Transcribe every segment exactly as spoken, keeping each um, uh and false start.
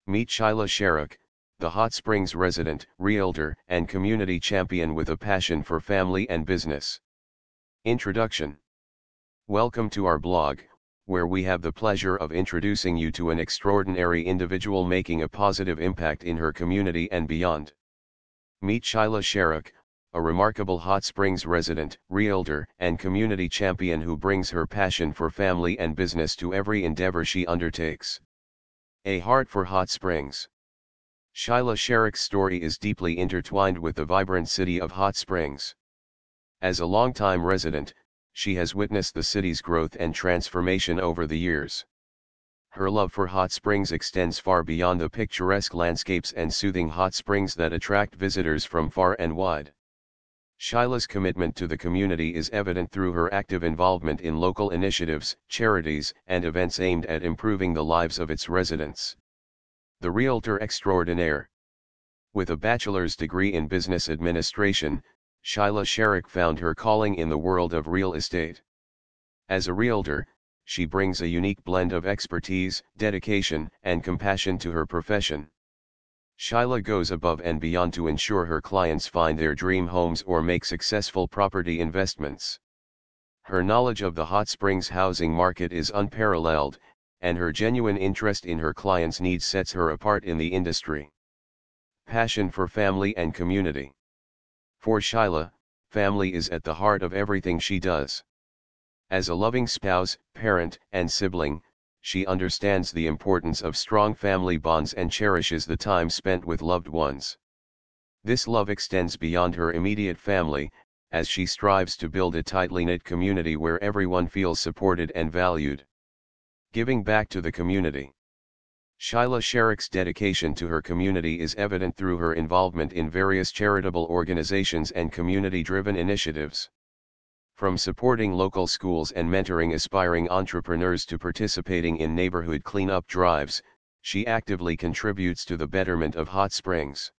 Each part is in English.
Meet Shyla Sharrock, the Hot Springs resident, realtor, and community champion with a passion for family and business. Introduction. Welcome to our blog, where we have the pleasure of introducing you to an extraordinary individual making a positive impact in her community and beyond. Meet Shyla Sharrock, a remarkable Hot Springs resident, realtor, and community champion who brings her passion for family and business to every endeavor she undertakes. A heart for Hot Springs. Shyla Sharrock's story is deeply intertwined with the vibrant city of Hot Springs. As a longtime resident, she has witnessed the city's growth and transformation over the years. Her love for Hot Springs extends far beyond the picturesque landscapes and soothing hot springs that attract visitors from far and wide. Shyla's commitment to the community is evident through her active involvement in local initiatives, charities, and events aimed at improving the lives of its residents. The Realtor Extraordinaire. With a bachelor's degree in business administration, Shyla Sharrock found her calling in the world of real estate. As a realtor, she brings a unique blend of expertise, dedication, and compassion to her profession. Shyla goes above and beyond to ensure her clients find their dream homes or make successful property investments. Her knowledge of the Hot Springs housing market is unparalleled, and her genuine interest in her clients' needs sets her apart in the industry. Passion for family and community. For Shyla, family is at the heart of everything she does. As a loving spouse, parent, and sibling, she understands the importance of strong family bonds and cherishes the time spent with loved ones. This love extends beyond her immediate family, as she strives to build a tightly knit community where everyone feels supported and valued. Giving back to the community. Shyla Sharrock's dedication to her community is evident through her involvement in various charitable organizations and community-driven initiatives. From supporting local schools and mentoring aspiring entrepreneurs to participating in neighborhood cleanup drives, she actively contributes to the betterment of Hot Springs.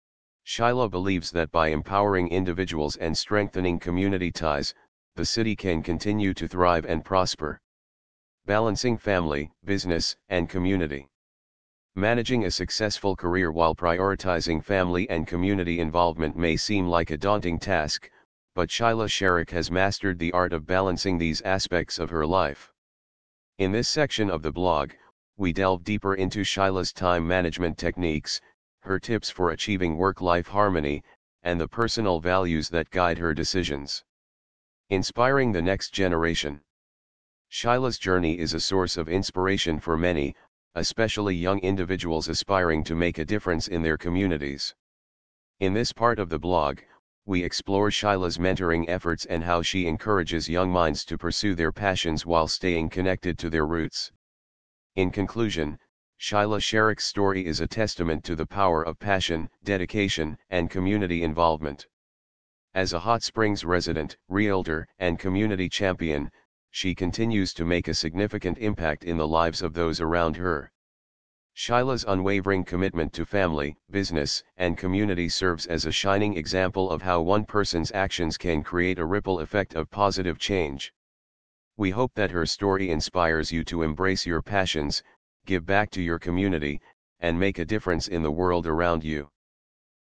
Shyla believes that by empowering individuals and strengthening community ties, the city can continue to thrive and prosper. Balancing family, business, and community. Managing a successful career while prioritizing family and community involvement may seem like a daunting task, but Shyla Sharrock has mastered the art of balancing these aspects of her life. In this section of the blog, we delve deeper into Shyla's time management techniques, her tips for achieving work-life harmony, and the personal values that guide her decisions. Inspiring the next generation. Shyla's journey is a source of inspiration for many, especially young individuals aspiring to make a difference in their communities. In this part of the blog, we explore Shyla's mentoring efforts and how she encourages young minds to pursue their passions while staying connected to their roots. In conclusion, Shyla Sharrock's story is a testament to the power of passion, dedication, and community involvement. As a Hot Springs resident, realtor, and community champion, she continues to make a significant impact in the lives of those around her. Shyla's unwavering commitment to family, business, and community serves as a shining example of how one person's actions can create a ripple effect of positive change. We hope that her story inspires you to embrace your passions, give back to your community, and make a difference in the world around you.